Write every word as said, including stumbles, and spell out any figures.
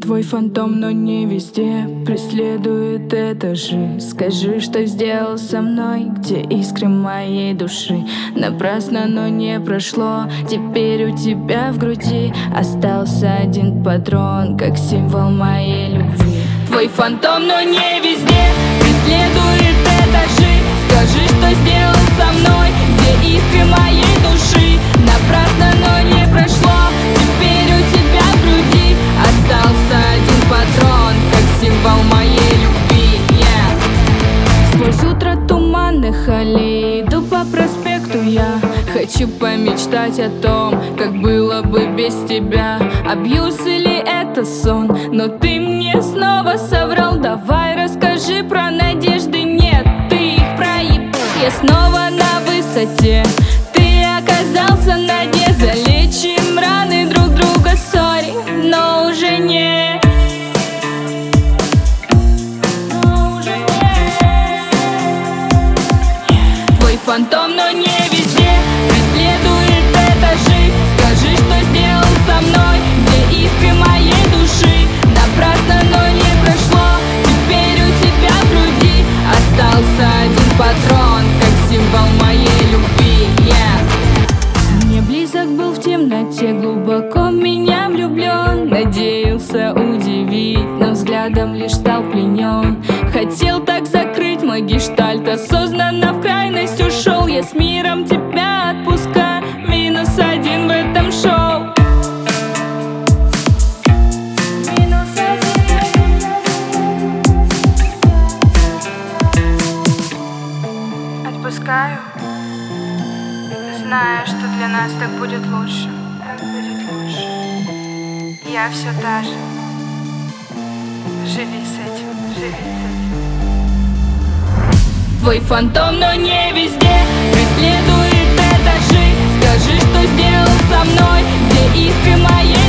Твой фантом, но не везде преследует эта жизнь. Скажи, что сделал со мной, где искры моей души. Напрасно, но не прошло. Теперь у тебя в груди остался один патрон, как символ моей любви. Твой фантом, но не везде преследует эта жизнь. Скажи, что сделал со мной, где искры моей души. Напрасно, но не прошло. Теперь у тебя в груди остался один патрон, как символ моей любви. yeah. Сквозь утро туманных аллей иду по проспекту я. Хочу помечтать о том, как было бы без тебя. Абьюз или это сон? Но ты мне снова соврал. Давай расскажи про надежды. Нет, ты их проебал. Я снова на высоте. Ты оказался на дне. Залечим раны друг друга, сори, но уже не. Но уже не. Твой фантом, но не везде преследует эта жизнь. Скажи, что сделал со мной, где искры моей души. Напрасно, но не прошло. Теперь у тебя в груди остался один патрон, как символ моей любви. yeah. Мне близок был в темноте, глубоко в меня влюблен. Надеялся удивить, но взглядом лишь стал пленен. Хотел так закрыть мой гештальт, осознанно в крайность ушел. Я с миром тебя отпускаю, минус один в этом шоу. Минус один. Отпускаю, зная, что для нас так будет лучше. Так будет лучше. Я все та же. Живи с этим, живи с этим. Твой фантом, но не везде преследует эта жизнь. Скажи, что сделал со мной, где искры моей